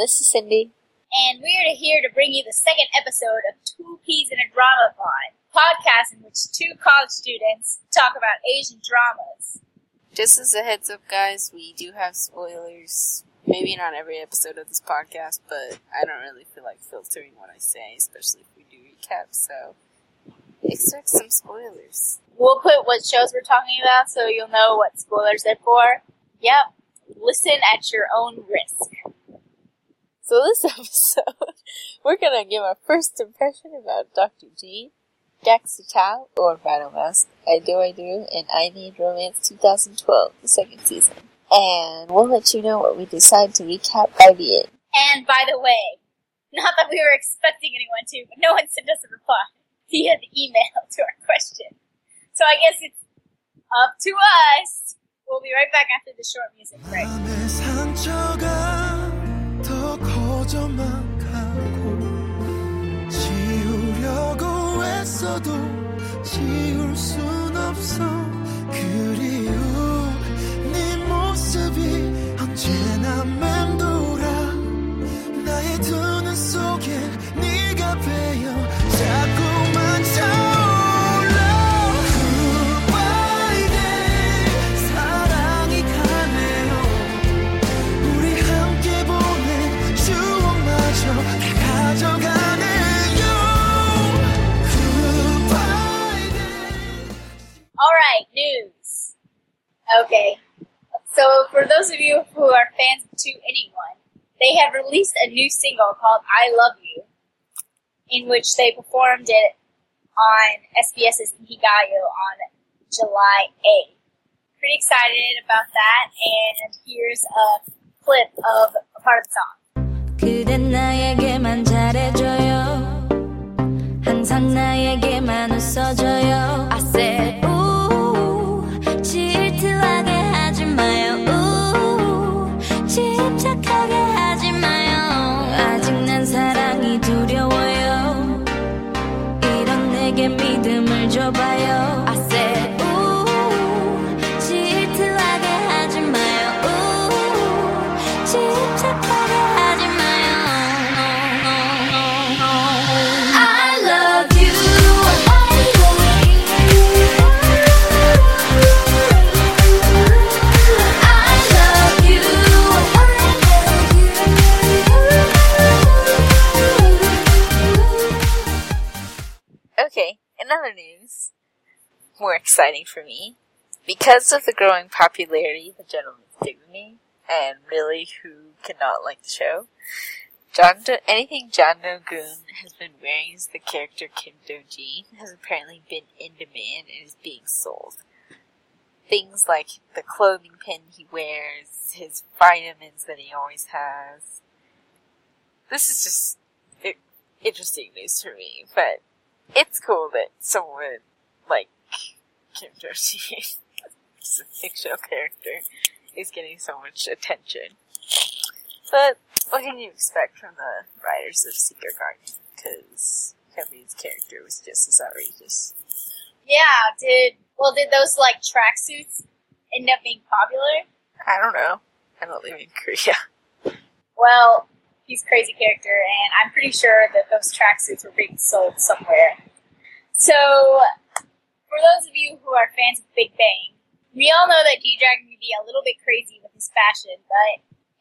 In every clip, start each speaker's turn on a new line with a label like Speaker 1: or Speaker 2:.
Speaker 1: this is Cindy.
Speaker 2: And we're here to bring you the second episode of Two Peas in a Drama Pod, podcast in which two college students talk about Asian dramas.
Speaker 1: Just as a heads up, guys, we do have spoilers. Maybe not every episode of this podcast, but I don't really feel like filtering what I say, especially if we do recaps, so expect some spoilers.
Speaker 2: We'll put what shows we're talking about so you'll know what spoilers they're for. Yep, listen at your own risk.
Speaker 1: So this episode, we're gonna give our first impression about Dr. G, Gaxi or Battle Mask, I Do, and I Need Romance 2012, the second season. And we'll let you know what we decide to recap by the end.
Speaker 2: And by the way, not that we were expecting anyone to, but no one sent us a reply via the email to our question. So I guess it's up to us. We'll be right back after the short music break.
Speaker 3: 지울 순 없어 그리운 네 모습이 언제나 맴돌아 나의 두 눈 속에 네가 배어 자꾸만 차올라 Friday 사랑이 가네요 우리 함께 보낸 추억마저 다 가져가네
Speaker 2: Alright, news. Okay. So, for those of you who are fans of 2NE1, they have released a new single called I Love You, in which they performed it on SBS's Inkigayo on July 8th. Pretty excited about that, and here's a clip of a part of the song.
Speaker 4: 그댄 나에게만 잘해줘요 항상 나에게만 웃어줘요 I said 질투하게 하지 마요 집착하게 하지 마요 아직 난 사랑이 두려워요 이런 내게 믿음을 줘봐요 I said 질투하게 하지 마요 집착하게 하지 마요 I love you
Speaker 1: Okay, in other news, more exciting for me, because of the growing popularity the Gentleman's Dignity, and really who cannot like the show, anything John Do-gun has been wearing as the character Kim Do-jin has apparently been in demand and is being sold. Things like the clothing pin he wears, his vitamins that he always has. This is just interesting news for me, but it's cool that someone like Kim Do-jin, it's a fictional character, is getting so much attention. But what can you expect from the writers of Secret Garden? Because Kevin's character was just as outrageous.
Speaker 2: Yeah, did those, tracksuits end up being popular?
Speaker 1: I don't know. I don't live in Korea.
Speaker 2: Well, he's a crazy character, and I'm pretty sure that those tracksuits were being sold somewhere. So, for those of you who are fans of Big Bang, we all know that G-Dragon can be a little bit crazy with his fashion, but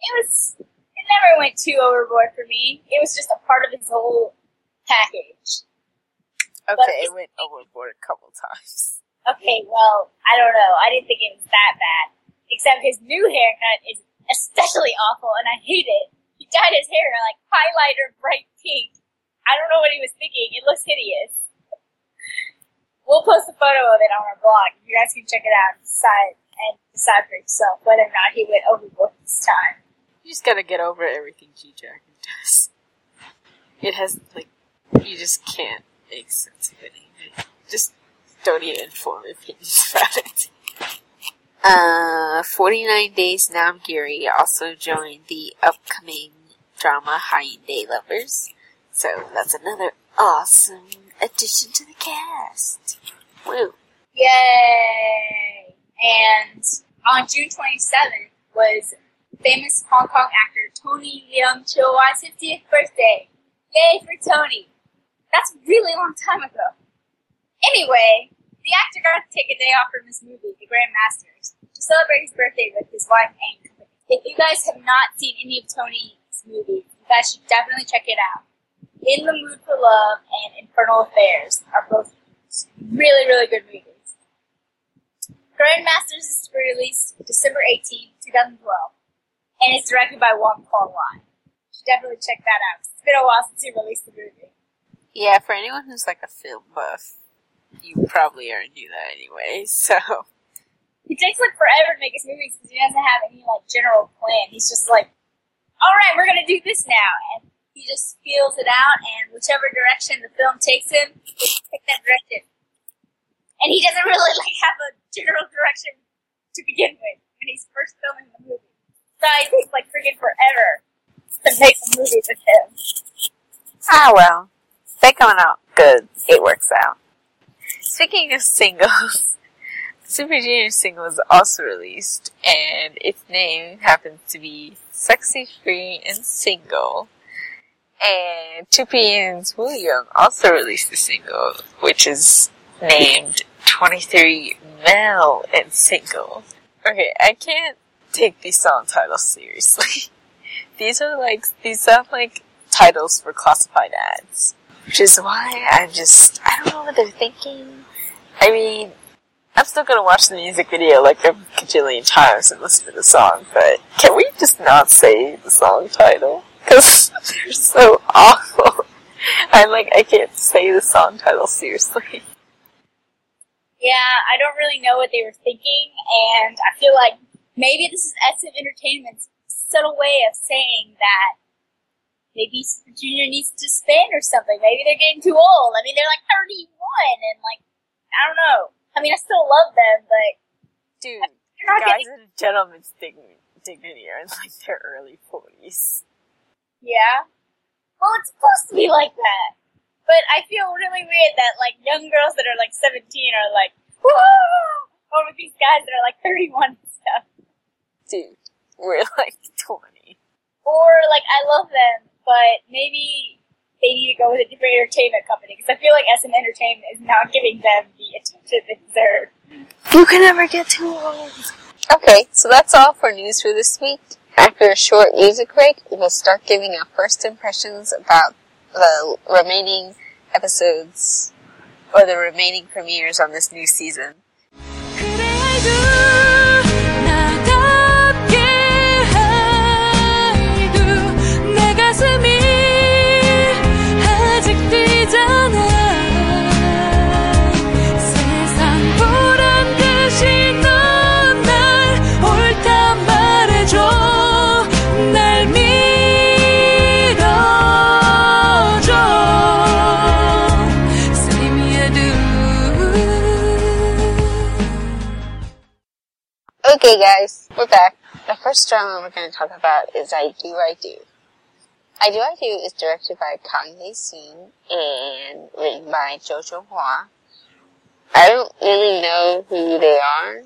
Speaker 2: it never went too overboard for me. It was just a part of his whole package.
Speaker 1: Okay, it went overboard a couple times.
Speaker 2: Okay, well, I don't know. I didn't think it was that bad. Except his new haircut is especially awful, and I hate it. He dyed his hair highlighter bright pink. I don't know what he was thinking. It looks hideous. We'll post a photo of it on our blog. You guys can check it out and decide for yourself whether or not he went overboard this time.
Speaker 1: You just gotta get over everything G-Dragon does. It has, you just can't make sense of anything. Just don't even form opinions about it. 49 Days Namgiri also joined the upcoming drama Hyundai Lovers. So that's another awesome addition to the cast. Woo.
Speaker 2: Yay! And on June 27th was famous Hong Kong actor Tony Leung Chiu-wai's 50th birthday. Yay for Tony! That's a really long time ago. Anyway, the actor got to take a day off from his movie, The Grand Masters, to celebrate his birthday with his wife and company. If you guys have not seen any of Tony's movies, you guys should definitely check it out. In the Mood for Love and Infernal Affairs are both really, really good movies. Grandmasters is to be released December 18, 2012, and it's directed by Wong Kar-wai. You should definitely check that out. It's been a while since he released the movie.
Speaker 1: Yeah, for anyone who's like a film buff, you probably already knew that anyway, so...
Speaker 2: He takes like forever to make his movies because he doesn't have any like general plan. He's just like, alright, we're gonna do this now, and he just feels it out, and whichever direction the film takes him, he take that direction. And he doesn't really like have a general direction to begin with when he's first filming the movie. So it takes like freaking forever to make the movie with him.
Speaker 1: Ah, well. They coming out good. It works out. Speaking of singles, Super Junior single was also released, and its name happens to be Sexy, Free, and Single. And 2PM's Woo Young also released a single, which is named 23 Male and Single. Okay, I can't take these song titles seriously. These sound like titles for classified ads. Which is why I don't know what they're thinking. I mean, I'm still gonna watch the music video like a gajillion times and listen to the song, but can we just not say the song title? Cause they're so awful. I can't say the song title seriously.
Speaker 2: Yeah, I don't really know what they were thinking, and I feel like maybe this is SM Entertainment's subtle way of saying that maybe Super Junior needs to disband or something. Maybe they're getting too old. I mean, they're like 31, and like, I don't know. I mean, I still love them, but...
Speaker 1: Dude,
Speaker 2: not
Speaker 1: guys and gentlemen's dignity are in like their early 40s.
Speaker 2: Yeah? Well, it's supposed to be like that. But I feel really weird that like young girls that are like 17 are like, whoa! Over these guys that are like 31 and stuff.
Speaker 1: Dude, we're like 20.
Speaker 2: Or like, I love them, but maybe they need to go with a different entertainment company, because I feel like SM Entertainment is not giving them the attention they deserve.
Speaker 1: You can never get too old. Okay, so that's all for news for this week. After a short music break, we'll start giving our first impressions about the remaining episodes, or the remaining premieres on this new season. Okay guys, we're back. The first drama we're going to talk about is I Do, I Do. I Do, I Do is directed by Kang Hae-soon and written by Jo Jung-hwa. I don't really know who they are,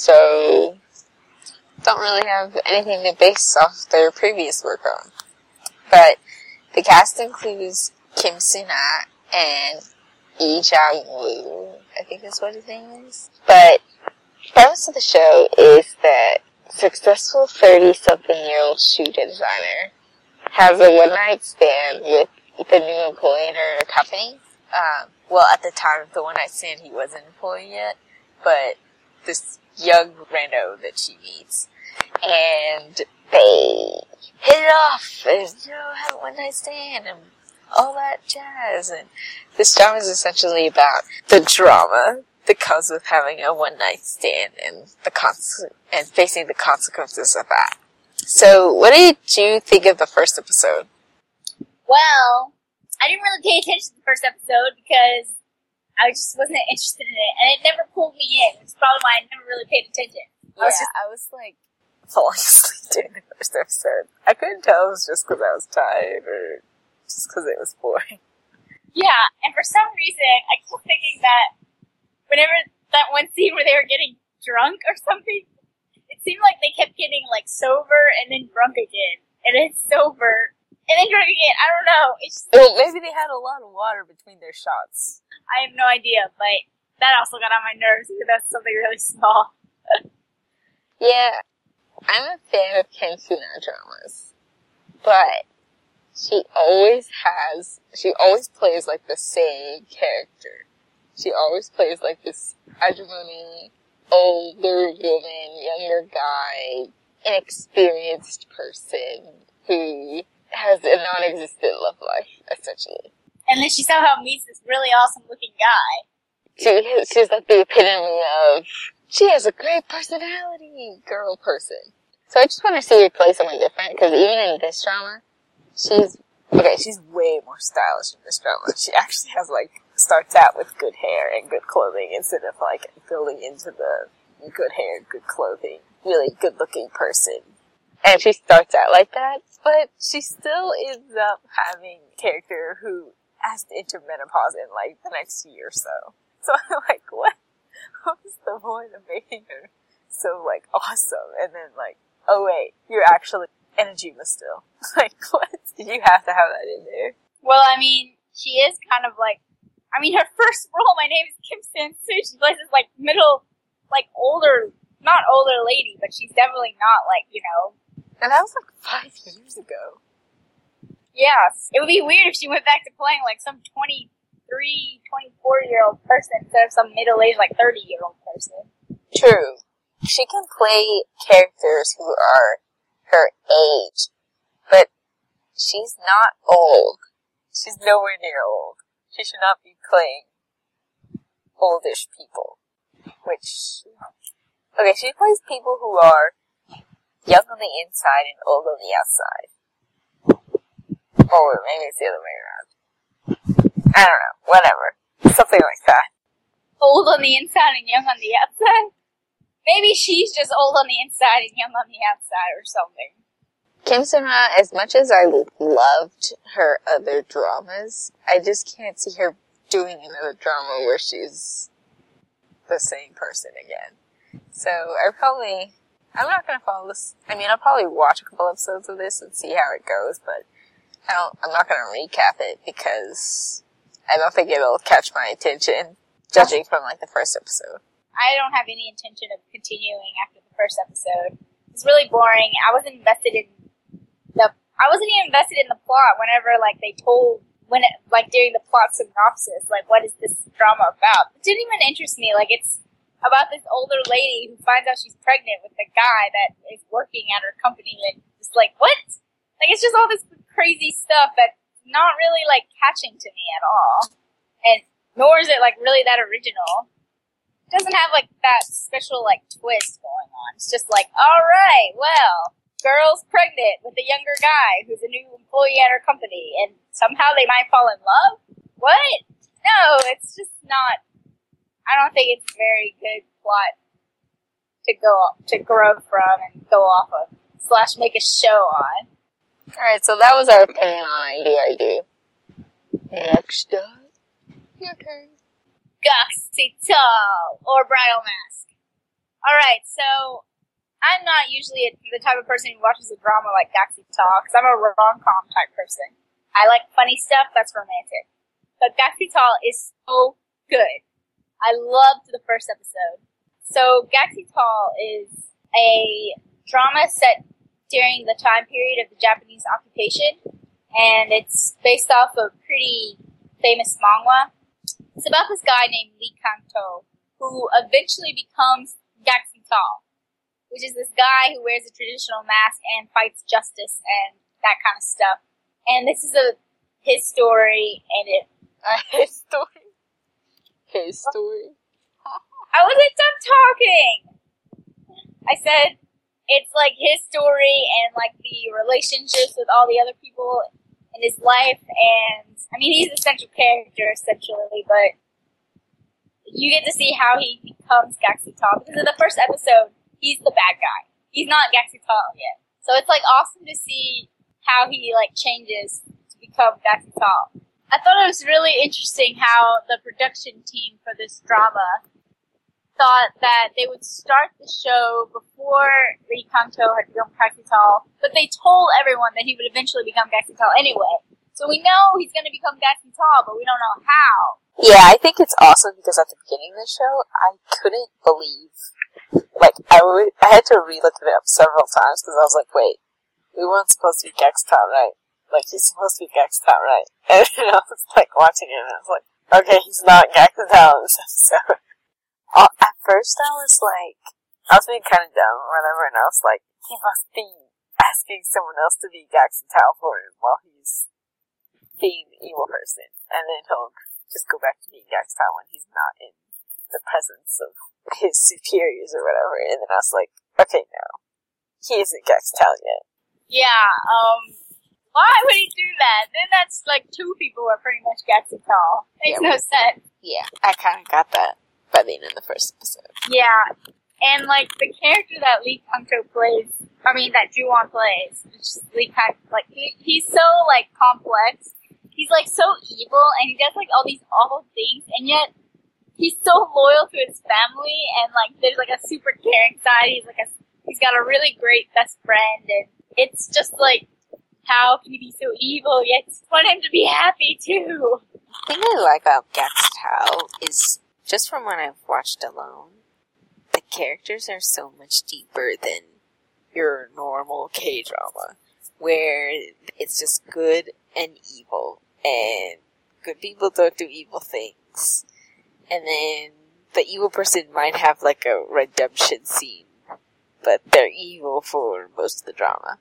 Speaker 1: so don't really have anything to base off their previous work on. But the cast includes Kim Soo-na and Lee Jang-woo, I think is what his name is. But the premise of the show is that successful 30-something-year-old shoe designer has a one-night stand with the new employee in her company. Well, at the time of the one-night stand, he wasn't an employee yet, but this young rando that she meets. And they hit it off, and, have a one-night stand, and all that jazz. And this drama is essentially about the drama that comes with having a one-night stand and and facing the consequences of that. So, what did you think of the first episode?
Speaker 2: Well, I didn't really pay attention to the first episode because I just wasn't interested in it, and it never pulled me in, which is probably why I never really paid attention.
Speaker 1: I was like falling asleep during the first episode. I couldn't tell if it was just because I was tired or just because it was boring.
Speaker 2: Yeah, and for some reason, I kept thinking that whenever that one scene where they were getting drunk or something, it seemed like they kept getting, like, sober and then drunk again. And then sober and then drunk again. I don't know. It's just,
Speaker 1: Well, maybe they had a lot of water between their shots.
Speaker 2: I have no idea, but that also got on my nerves because that's something really small.
Speaker 1: Yeah, I'm a fan of Kim Suna dramas, but she always plays like the same character. She always plays like this hegemony, older woman, younger guy, inexperienced person who has a non-existent love life, essentially.
Speaker 2: And then she somehow meets this really awesome looking guy.
Speaker 1: She's like the epitome of, she has a great personality, girl person. So I just want to see her play someone different, because even in this drama, she's way more stylish in this drama. She actually has, like, starts out with good hair and good clothing instead of, like, building into the good hair, good clothing, really good looking person. And she starts out like that, but she still ends up having a character who has to enter menopause in, like, the next year or so. So I'm like, what? What was the point of making her so, like, awesome? And then, like, oh wait, you're actually Enejima still. Like, what? Did you have to have that in there?
Speaker 2: Well, I mean, she is kind of like, I mean, her first role, my name is Kim San-soo, she plays this, like, middle, like, not older lady, but she's definitely not, like, you know.
Speaker 1: And that was, like, 5 years ago.
Speaker 2: Yeah, it would be weird if she went back to playing, like, some 24-year-old person instead of some middle-aged, like, 30-year-old person.
Speaker 1: True. She can play characters who are her age, but she's not old. She's nowhere near old. She should not be playing oldish people. Okay, she plays people who are young on the inside and old on the outside. Or maybe it's the other way around. I don't know. Whatever. Something like that.
Speaker 2: Old on the inside and young on the outside? Maybe she's just old on the inside and young on the outside or something.
Speaker 1: Kim Suna, as much as I loved her other dramas, I just can't see her doing another drama where she's the same person again. So I'm not gonna follow this. I mean, I'll probably watch a couple episodes of this and see how it goes, but I'm not gonna recap it because I don't think it'll catch my attention, judging from, like, the first episode.
Speaker 2: I don't have any intention of continuing after the first episode. It's really boring. I wasn't even invested in the plot whenever, like, during the plot synopsis, like, what is this drama about? It didn't even interest me. Like, it's about this older lady who finds out she's pregnant with the guy that is working at her company, and just like, what? Like, it's just all this crazy stuff that's not really, like, catching to me at all. And nor is it, like, really that original. It doesn't have, like, that special, like, twist going on. It's just like, alright, well, girl's pregnant with a younger guy who's a new employee at her company, and somehow they might fall in love? What? No, it's just not, I don't think it's a very good plot to grow from and go off of, / make a show on.
Speaker 1: Alright, so that was our opinion on IDID. Next up, your turn.
Speaker 2: Gakushito, or Bridal Mask. Alright, so I'm not usually the type of person who watches a drama like Gakushito, because I'm a rom-com type person. I like funny stuff that's romantic. But Gakushito is so good. I loved the first episode. So Gakushito is a drama set during the time period of the Japanese occupation, and it's based off a pretty famous manga. It's about this guy named Lee Kanto, who eventually becomes Gakushito, which is this guy who wears a traditional mask and fights justice and that kind of stuff. And this is his story, and
Speaker 1: His story? His story?
Speaker 2: I wasn't done talking! I said, it's like his story and like the relationships with all the other people in his life, and I mean, he's a central character essentially, but you get to see how he becomes Gakushito, because in the first episode, he's the bad guy. He's not Gakushito yet. So it's like awesome to see how he like changes to become Gakushito. I thought it was really interesting how the production team for this drama thought that they would start the show before Lee Kang-to had become Gaxital, but they told everyone that he would eventually become Gaxital anyway. So we know he's going to become Gaxital, but we don't know how.
Speaker 1: Yeah, I think it's awesome because at the beginning of the show, I couldn't believe, like, I had to re-look it up several times because I was like, wait, we weren't supposed to be Gaxital, right? Like, he's supposed to be Gaxital, right? And I was like watching it and I was like, okay, he's not Gaxital in this episode. At first I was being kind of dumb or whatever, and I was like, he must be asking someone else to be Gaxital for him while he's being an evil person, and then he'll just go back to being Gaxital when he's not in the presence of his superiors or whatever. And then I was like, okay, no, he isn't Gaxital yet.
Speaker 2: Yeah, why would he do that? Then that's like two people are pretty much Gaxital. Makes no sense.
Speaker 1: Yeah, I kind of got that by the end of the first episode.
Speaker 2: Yeah, and like the character that Lee Kang-to plays, that Ju-won plays, which is Lee Kang, like he's so like complex. He's like so evil, and he does like all these awful things, and yet he's so loyal to his family, and like there's like a super caring side. He's got a really great best friend, and it's just like, how can he be so evil yet want him to be happy too?
Speaker 1: The thing I like about Gaxital is, just from what I've watched alone, the characters are so much deeper than your normal K-drama, where it's just good and evil, and good people don't do evil things. And then the evil person might have like a redemption scene, but they're evil for most of the drama.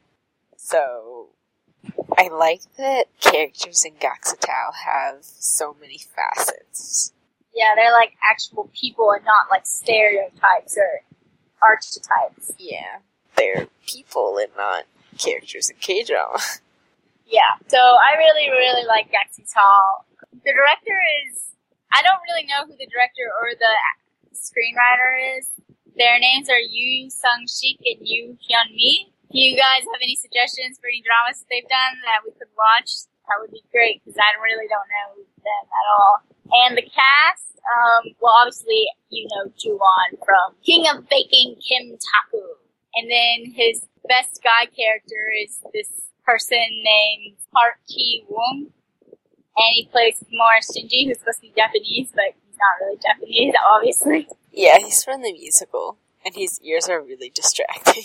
Speaker 1: So, I like that characters in Gaxital have so many facets.
Speaker 2: Yeah, they're like actual people and not like stereotypes or archetypes.
Speaker 1: Yeah, they're people and not characters in K-drama.
Speaker 2: Yeah, so I really, really like Gaxital. The director is, I don't really know who the director or the screenwriter is. Their names are Yoo Sung-sik and Yoo Hyun-mi. Do you guys have any suggestions for any dramas that they've done that we could watch? That would be great, because I really don't know them at all. And the cast, well, obviously, you know Ju-won from King of Baking, Kim Taku. And then his best guy character is this person named Park Ki-woong. And he plays Kimura Shinji, who's supposed to be Japanese, but he's not really Japanese, obviously.
Speaker 1: Yeah, he's from the musical, and his ears are really distracting.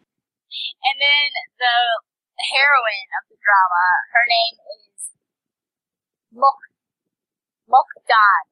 Speaker 2: And then the heroine of the drama, her name is Mokdan.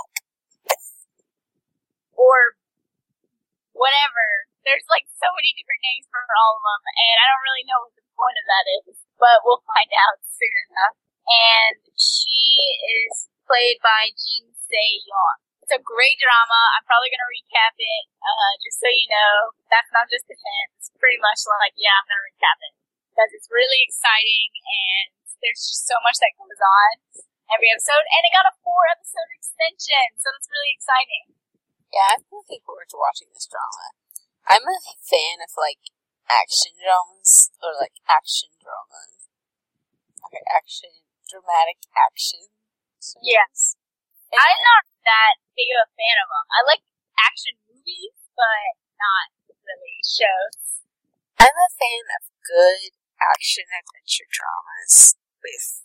Speaker 2: Or whatever. There's like so many different names for all of them, and I don't really know what the point of that is, but we'll find out soon enough. And she is played by Jin Se-yeon. It's a great drama. I'm probably going to recap it, just so you know. That's not just a hint. It's pretty much like, yeah, I'm going to recap it. Because it's really exciting, and there's just so much that goes on every episode. And it got a 4-episode extension, so that's really exciting.
Speaker 1: Yeah, I'm looking forward to watching this drama. I'm a fan of, like, action dramas, or, like, action dramas. Okay, dramatic action.
Speaker 2: Yes. I'm not that big of a fan of them. I like action movies, but not really shows.
Speaker 1: I'm a fan of good action adventure dramas with,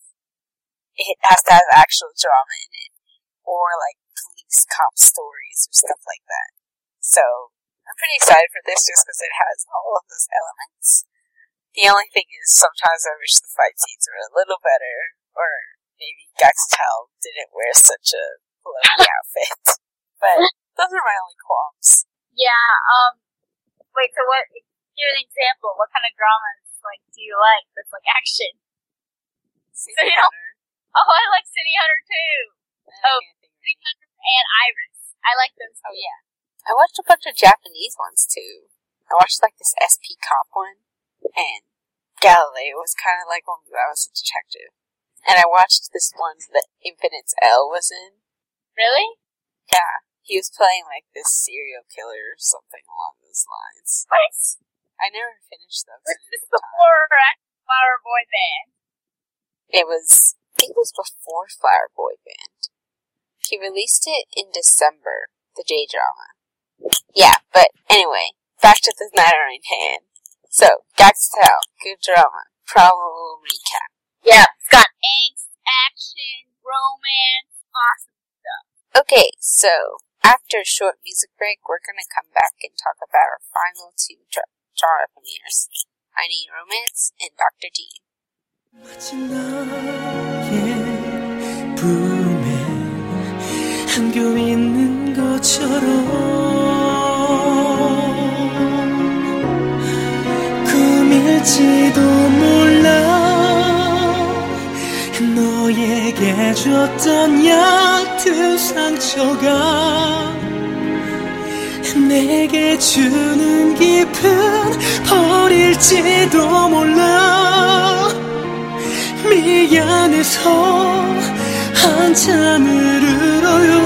Speaker 1: it has to have actual drama in it, or like police cop stories or stuff like that. So, I'm pretty excited for this just because it has all of those elements. The only thing is, sometimes I wish the fight scenes were a little better, or maybe Gaxital didn't wear such a bloody outfit. But those are my only qualms.
Speaker 2: Yeah, wait, so what, give an example. What kind of dramas, like, do you like that's like action?
Speaker 1: City
Speaker 2: So you know,
Speaker 1: Hunter.
Speaker 2: Oh, I like City Hunter too. Oh, City Hunter and Iris. I like those too.
Speaker 1: Oh yeah. I watched a bunch of Japanese ones too. I watched like this SP cop one, and Galileo was kind of like one that was a detective. And I watched this one that Infinite's L was in.
Speaker 2: Really?
Speaker 1: Yeah. He was playing like this serial killer or something along those lines.
Speaker 2: What?
Speaker 1: I never finished those.
Speaker 2: Was this before Flower Boy Band?
Speaker 1: I think it was before Flower Boy Band. He released it in December, the J-drama. Yeah, but anyway, back to the matter in hand. So, Gaxtel, good drama. Probable recap.
Speaker 2: Yeah, it's got angst, action, romance, awesome stuff.
Speaker 1: Okay, so, after a short music break, we're gonna come back and talk about our final two genre premieres. I Need Romance and Dr. Dean.
Speaker 3: 마치 나의 품에 안겨 있는 것처럼 꿈일지도 몰라 너에게 줬던 얕은 상처가 내게 주는 기분 버릴지도 몰라 미안해서 한참을 울어요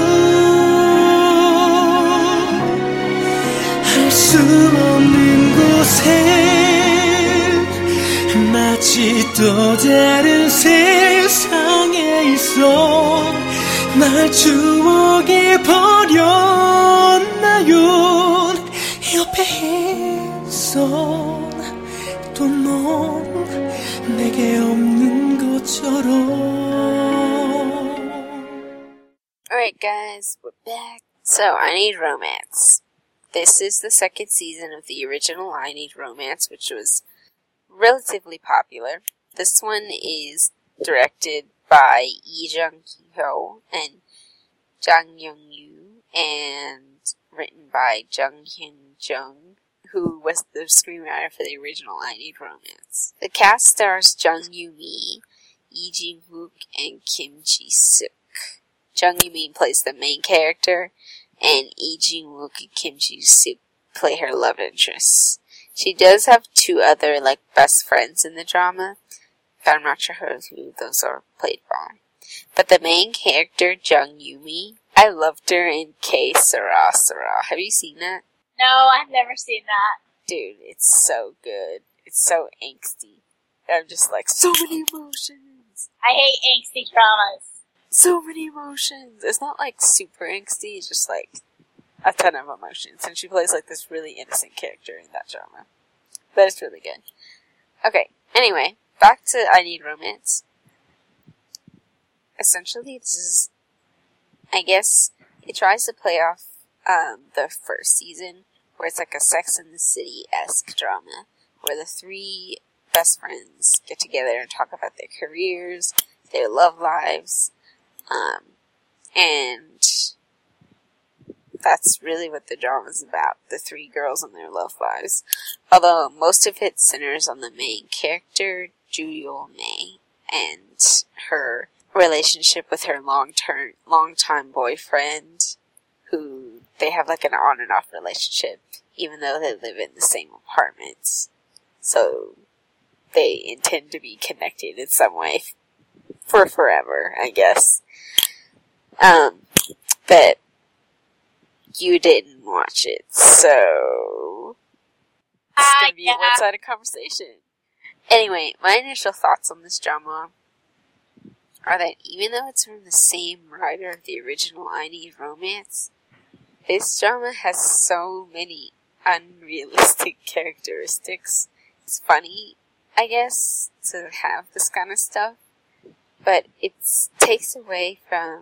Speaker 3: 할 수 없는 곳에 마치 또 다른 세상에 있어 날 추억에 버렸나요 옆에 있어 또 넌 내게 없는 것처럼
Speaker 1: Alright guys, we're back. So, I Need Romance. This is the second season of the original I Need Romance, which was relatively popular. This one is directed by Lee Jung-ho and Jang Young-yu, and written by Jung Hyun-jung, who was the screenwriter for the original I Need Romance. The cast stars Jung Yoo-mi, Lee Jin-wook, and Kim Ji-suk. Jung Yoo-mi plays the main character, and Lee Jin-wook and Kim Ji-suk play her love interests. She does have two other, best friends in the drama, but I'm not sure who those are played by. But the main character, Jung Yoo-mi, I loved her in K Sarah Sarah. Have you seen that?
Speaker 2: No, I've never seen that.
Speaker 1: Dude, it's so good. It's so angsty. I'm just like, so many emotions.
Speaker 2: I hate angsty dramas.
Speaker 1: So many emotions. It's not super angsty, it's just a ton of emotions. And she plays this really innocent character in that drama. But it's really good. Okay, anyway, back to I Need Romance. Essentially, this is, I guess, it tries to play off the first season, where it's a Sex and the City-esque drama, where the three best friends get together and talk about their careers, their love lives, and that's really what the drama's about, the three girls and their love lives. Although most of it centers on the main character, Joo Mei, and her relationship with her long-time boyfriend, who they have an on and off relationship, even though they live in the same apartments. So they intend to be connected in some way for forever, I guess. But you didn't watch it, so it's gonna be a one-sided conversation. Anyway, my initial thoughts on this drama are that even though it's from the same writer of the original I Need Romance, this drama has so many unrealistic characteristics. It's funny, I guess, to have this kind of stuff, but it takes away from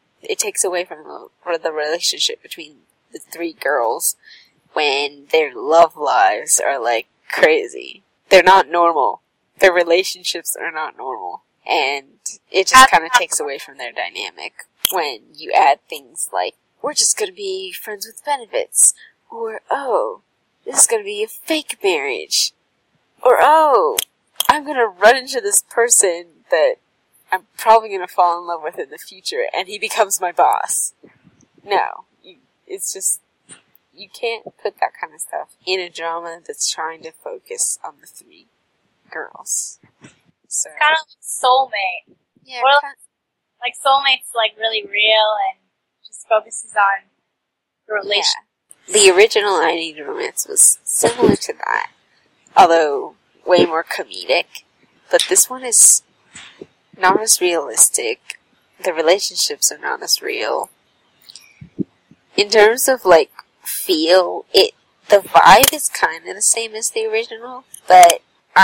Speaker 1: the relationship between the three girls when their love lives are crazy. They're not normal. Their relationships are not normal. And it just kind of takes away from their dynamic when you add things like, we're just gonna be friends with benefits, or, oh, this is gonna be a fake marriage, or, oh, I'm gonna run into this person that I'm probably gonna fall in love with in the future, and he becomes my boss. No. It's just, you can't put that kind of stuff in a drama that's trying to focus on the three girls. So,
Speaker 2: Kind of like Soulmate.
Speaker 1: yeah,
Speaker 2: Well, Soulmate's really real and just focuses on the relationship.
Speaker 1: yeah. The original I Need Romance was similar to that, although way more comedic, but this one is not as realistic. The relationships are not as real. In terms of feel it. The vibe is kind of the same as the original, but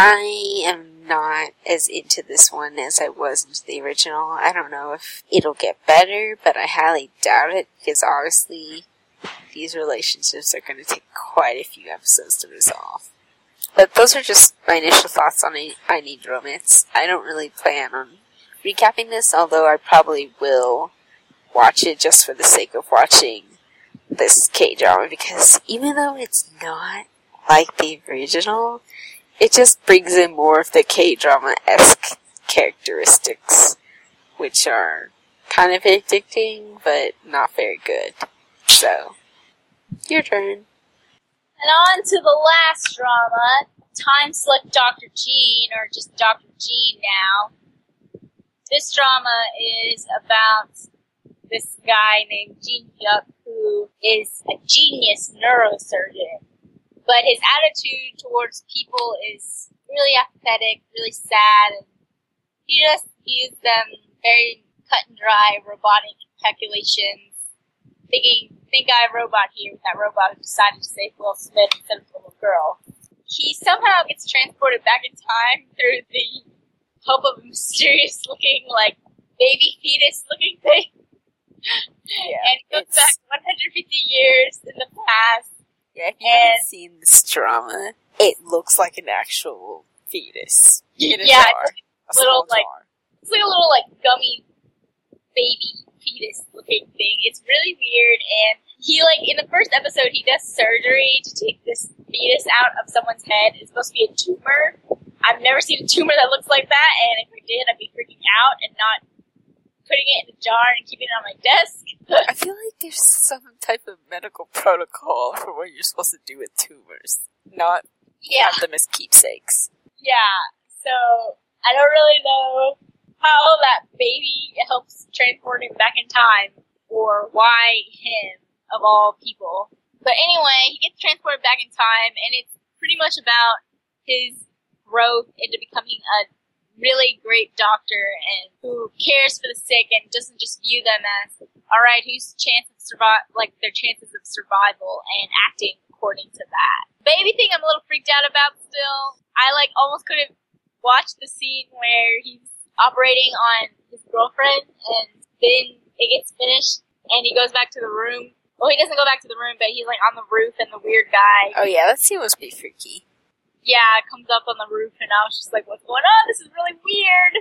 Speaker 1: I am not as into this one as I was into the original. I don't know if it'll get better, but I highly doubt it, because obviously these relationships are going to take quite a few episodes to resolve. But those are just my initial thoughts on I Need Romance. I don't really plan on recapping this, although I probably will watch it just for the sake of watching this K-drama, because even though it's not like the original, it just brings in more of the K-drama-esque characteristics, which are kind of addicting, but not very good. So, your turn.
Speaker 2: And on to the last drama, Time Select Dr. Jean, or just Dr. Jean now. This drama is about this guy named Jin Hyuk, who is a genius neurosurgeon. But his attitude towards people is really apathetic, really sad, and he just views them very cut and dry, robotic calculations. Think I robot here with that robot who decided to save Will Smith instead of the little girl. He somehow gets transported back in time through the help of a mysterious looking, like, baby fetus looking thing.
Speaker 1: Yeah,
Speaker 2: and he goes back 150 years in the past.
Speaker 1: Yeah, if you haven't seen this drama, it looks like an actual fetus. In a
Speaker 2: Yeah,
Speaker 1: jar.
Speaker 2: it's little, like,
Speaker 1: Jar.
Speaker 2: it's like a little, like, gummy baby fetus looking thing. It's really weird, and he, like, in the first episode, he does surgery to take this fetus out of someone's head. It's supposed to be a tumor. I've never seen a tumor that looks like that, and if I did, I'd be freaking out and not putting it in a jar and keeping it on my desk.
Speaker 1: I feel like there's some type of medical protocol for what you're supposed to do with tumors. Not
Speaker 2: Yeah,
Speaker 1: have them as keepsakes.
Speaker 2: yeah. So, I don't really know how that baby helps transport him back in time, or why him, of all people. But anyway, he gets transported back in time, and it's pretty much about his growth into becoming a really great doctor, and who cares for the sick and doesn't just view them as, alright, whose chance of their chances of survival, and acting according to that. Baby thing I'm a little freaked out about still. I, like, almost couldn't watch the scene where he's operating on his girlfriend, and then it gets finished, and he goes back to the room. Well, he doesn't go back to the room, but he's, like, on the roof, and the weird guy,
Speaker 1: Oh yeah, that scene was pretty freaky.
Speaker 2: yeah, comes up on the roof, and I was just like, what's going on? This is really weird.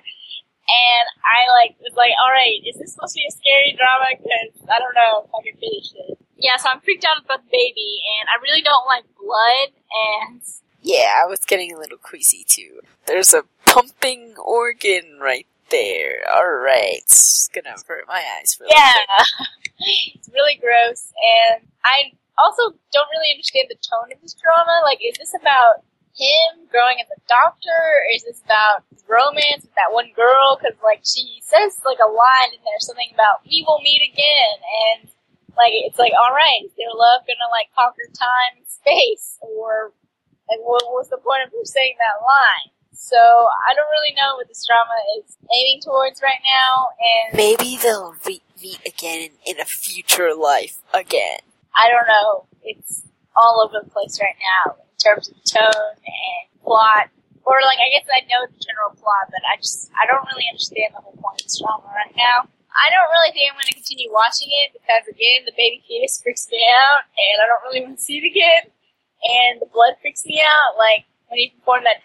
Speaker 2: And I, like, was like, alright, is this supposed to be a scary drama? Because I don't know if I can finish it. Yeah, so I'm freaked out about the baby, and I really don't like blood, and
Speaker 1: Yeah, I was getting a little queasy too. There's a pumping organ right there. Alright, it's gonna hurt my eyes for a little bit.
Speaker 2: yeah, it's really gross. And I also don't really understand the tone of this drama. Like, is this about him growing as a doctor, or is this about romance with that one girl? Because, like, she says, like, a line in there, something about, we will meet again, and, like, it's like, alright, is their love gonna, like, conquer time and space? Or, like, what was the point of her saying that line? So, I don't really know what this drama is aiming towards right now, and
Speaker 1: Maybe they'll meet again in a future life again.
Speaker 2: I don't know. It's all over the place right now in terms of tone and plot. Or, like, I guess I know the general plot, but I don't really understand the whole point of this drama right now. I don't really think I'm going to continue watching it because, again, the baby fetus freaks me out, and I don't really want to see it again. And the blood freaks me out. Like, when he performed that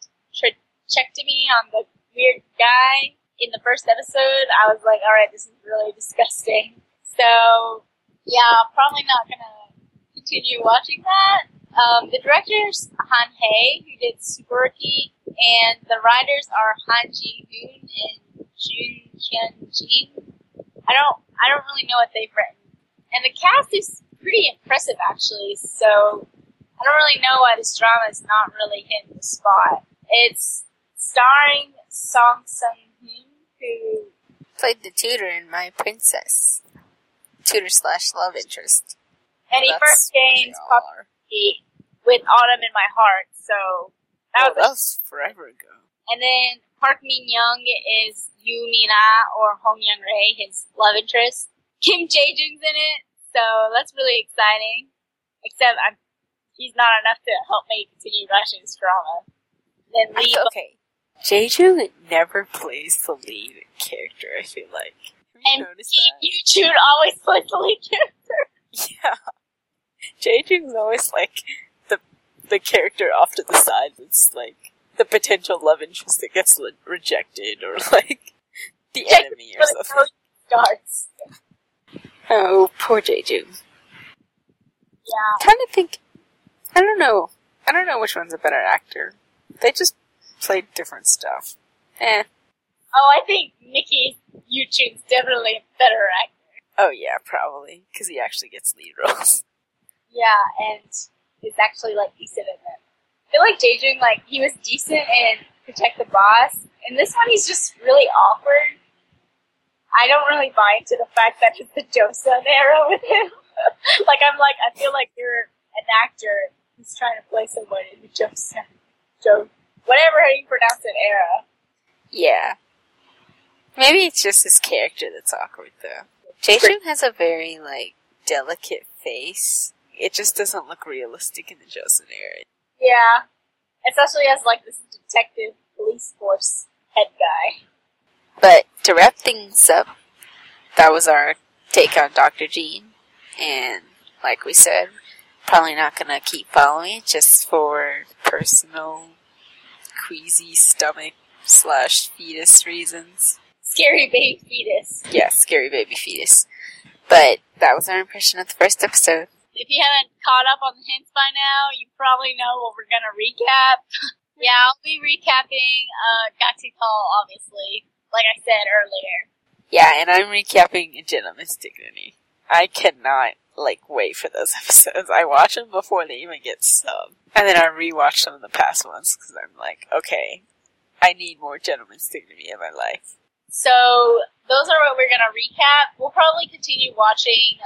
Speaker 2: trachectomy on the weird guy in the first episode, I was like, alright, this is really disgusting. So, yeah, I'm probably not going to continue watching that. The director's Han Hae, who did Tsuburaki, and the writers are Han Ji-hoon and Jun Hyun-jin. I don't really know what they've written. And the cast is pretty impressive, actually, so I don't really know why this drama is not really hitting the spot. It's starring Song Seung-hoon, who
Speaker 1: Played the tutor in My Princess. Tutor/love interest.
Speaker 2: and he
Speaker 1: That's
Speaker 2: first gained
Speaker 1: what they all are.
Speaker 2: popularity with Autumn in My Heart, so that
Speaker 1: That
Speaker 2: was
Speaker 1: was forever ago.
Speaker 2: And then Park Min Young is Yoo Mina, or Hong Young Rae, his love interest. Kim Jae Joon's in it, so that's really exciting. Except he's not enough to help me continue watching this drama. Then leave.
Speaker 1: Okay. Jeju never plays the lead character, I feel like. Have you
Speaker 2: And
Speaker 1: noticed that?
Speaker 2: Yu-Chun always plays the lead character.
Speaker 1: Yeah. Jeju's always like the character off to the side that's like the potential love interest that gets rejected or like the enemy or something.
Speaker 2: Starts.
Speaker 1: Oh, poor Jeju.
Speaker 2: Yeah.
Speaker 1: Trying to think. I don't know which one's a better actor. They just played different stuff. Eh.
Speaker 2: Oh, I think Nikki Yu-Chun's definitely a better actor.
Speaker 1: Oh yeah, probably. Because he actually gets lead roles.
Speaker 2: Yeah, and is actually like decent in it. I feel like Jaejun, like he was decent in Protect the Boss. In this one, he's just really awkward. I don't really buy into the fact that it's the Joseon era with him. I feel like you're an actor who's trying to play someone in the Joseon, whatever how you pronounce it, era.
Speaker 1: Yeah. Maybe it's just his character that's awkward, though. Jaejun has a very, like, delicate face. It just doesn't look realistic in the Joseon era.
Speaker 2: Yeah. Especially as, like, this detective police force head guy.
Speaker 1: But to wrap things up, that was our take on Dr. Jean. And like we said, probably not gonna keep following it just for personal, queasy stomach / fetus reasons.
Speaker 2: Scary baby fetus.
Speaker 1: Yeah, scary baby fetus. But that was our impression of the first episode.
Speaker 2: If you haven't caught up on the hints by now, you probably know what we're gonna recap. Yeah, I'll be recapping Gakutal, obviously, like I said earlier.
Speaker 1: Yeah, and I'm recapping A Gentleman's Dignity. I cannot, wait for those episodes. I watch them before they even get subbed. And then I rewatch some of the past ones, because I'm like, okay, I need more Gentleman's Dignity in my life.
Speaker 2: So, those are what we're gonna recap. We'll probably continue watching,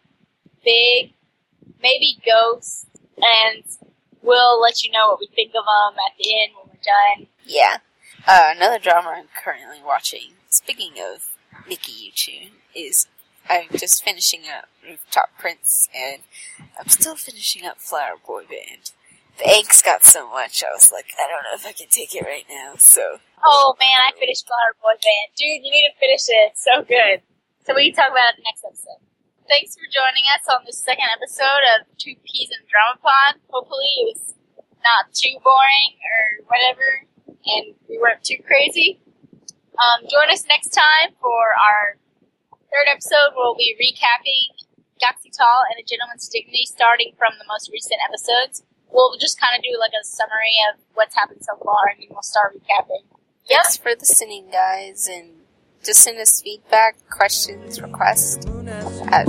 Speaker 2: Big, maybe Ghost, and we'll let you know what we think of them at the end when we're done.
Speaker 1: Yeah. Another drama I'm currently watching, speaking of Nikki Yu-Chun, is I'm just finishing up Rooftop Prince, and I'm still finishing up Flower Boy Band. The angst got so much, I was like, I don't know if I can take it right now, so...
Speaker 2: Oh man, I finished Flower Boy Band. Dude, you need to finish it. It's so good. So we can talk about it next episode. Thanks for joining us on this second episode of Two Peas in Drama Pod. Hopefully it was not too boring or whatever, and we weren't too crazy. Join us next time for our third episode. We'll be recapping Gakutal and A Gentleman's Dignity, starting from the most recent episodes. We'll just kind of do like a summary of what's happened so far, and then we'll start recapping.
Speaker 1: Thanks for listening, guys, and just send us feedback, questions, requests at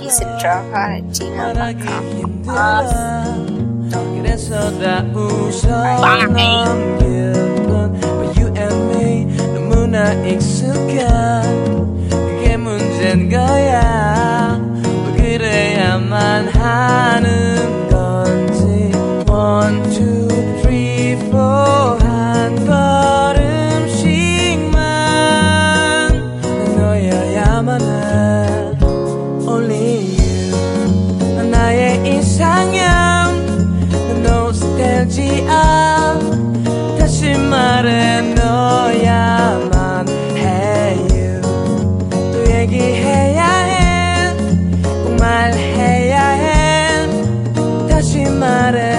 Speaker 1: twopiecesindrama@gmail.com.
Speaker 3: 그래서 다 웃어 넘겼던 You and me 너무나 익숙한 그게 문제인 거야 왜 그래야만 하는 건지 1, 2, 3, 4 한 걸음씩만 너여야만 해 Only you 난 나의 이상형 nostalgia 다시 말해 너야만 해요 또 얘기해야 해 꼭 말해야 해 다시 말해